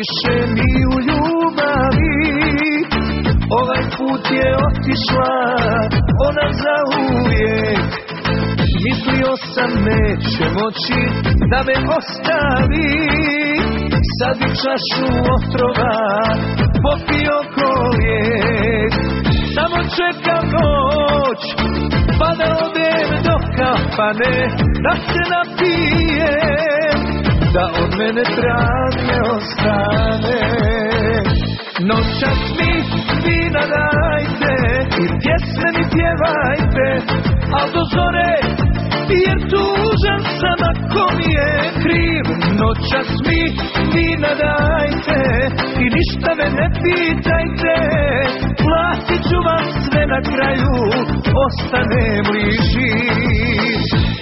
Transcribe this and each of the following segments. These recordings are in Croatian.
više ni u ljubavi. Ovaj put je otišla ona zauvijek. Mislio sam neće moći da me ostavi. Sad bi čašu otrova popio ko lijek. Samo čekam noć pa da odem do kafane, da se napijem, da od mene trag ne ostane. Noćas mi vina dajte i pjesme mi pjevajte, al do zore, jer tužan sam ako mi je kriv. Noćas mi vina dajte i ništa me ne pitajte, platit ću vam sve na kraju, ostanem li živ.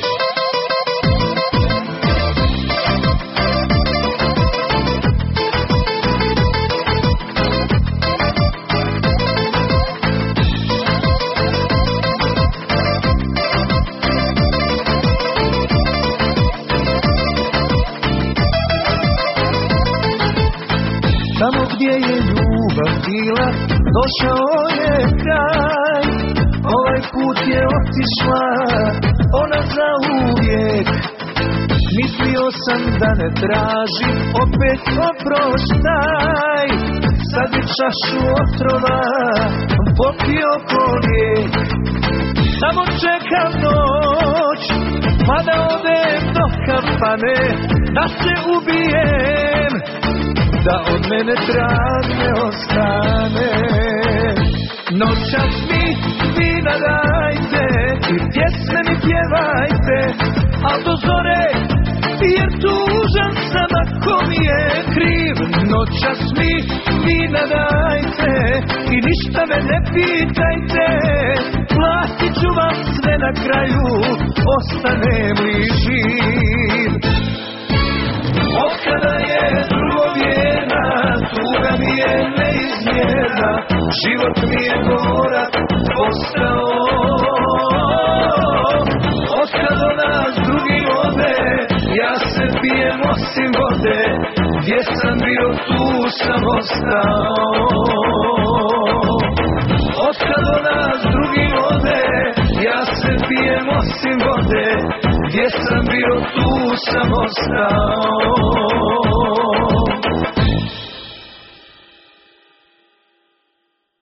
Tamo gdje je ljubav bila, došao je kraj. Ovaj put je otišla ona zauvijek. Mislio sam da ne tražim opet oproštaj. Sad bi čašu otrova popio ko lijek. Samo čekam noć pa da odem do kafane, da se ubijem, da od mene trag ne ostane. Noćas mi vina dajte i pjesme mi pjevajte, al do zore, jer tužan sam ako mi je kriv. Noćas mi vina dajte i ništa me ne pitajte, platit ću vam sve na kraju, ostanem li živ. Otkada je drugovjerna, tuga mi je neizmjerna, život mi je gorak postao. Otkada nas drugi vode, ja se pijem osim vode, gdje sam bio tu sam ostao. Otkada nas drugi vode, ja se pijem osim vode, gdje sam bio tu sam ostao.